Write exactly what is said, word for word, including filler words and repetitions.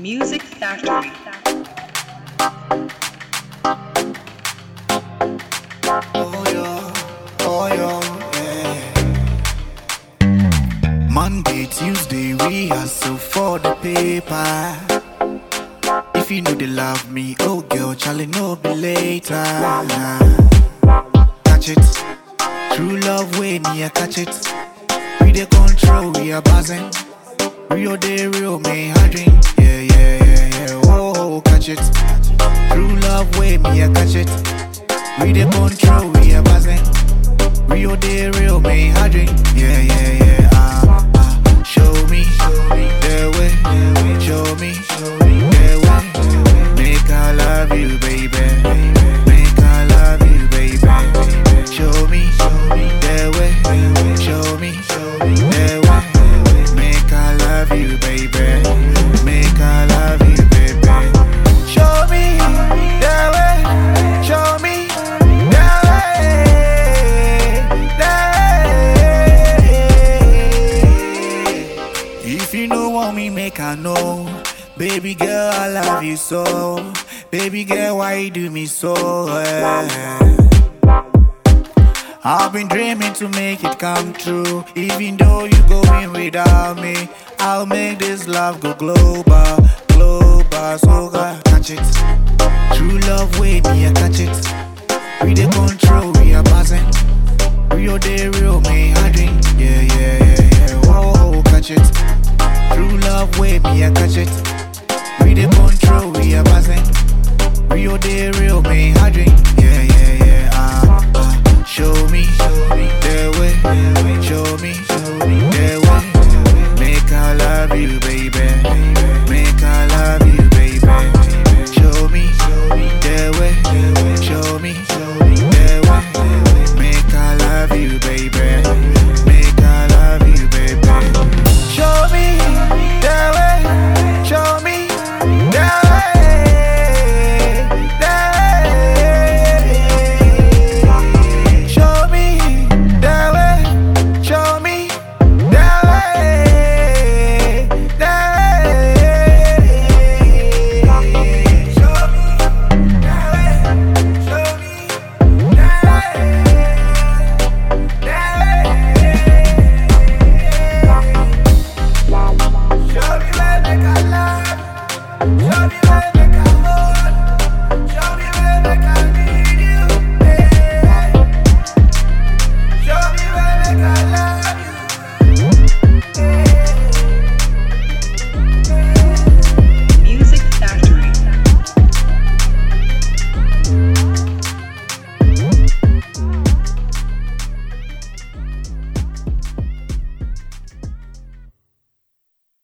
Music Factory. Oh yeah, oh yeah, yeah. Monday, Tuesday, we hustle for the paper. If you know they love me, oh girl, Charlie, no be later. Catch it, true love way me, I catch it. We the control, we are buzzing. Rio de Rio, me I drink. Yeah, yeah, yeah, yeah. Oh, catch it. True love way me, I catch it. We the control, we are buzzing. Rio de Rio, me I drink. Yeah, yeah, yeah. Ah, ah. Show me, the way. Show me, the way. Make I love you, baby. Make I love you, baby. Show me, the way. Show me, the way. Make I love you, baby. Make I love you, baby. Show me the way. Show me the way. The way. If you don't want me, make I know. Baby girl, I love you so. Baby girl, why you do me so? eh? I've been dreaming to make it come true. Even though you going without me, I'll make this love go global, global. So God, catch it. True love way me, I catch it. We the control, we are buzzing. Rio de Rio, me I drink. Yeah, yeah, yeah, yeah. Whoa, catch it. True love way me, I catch it. We the control, we are buzzing. Rio de Rio, me I drink.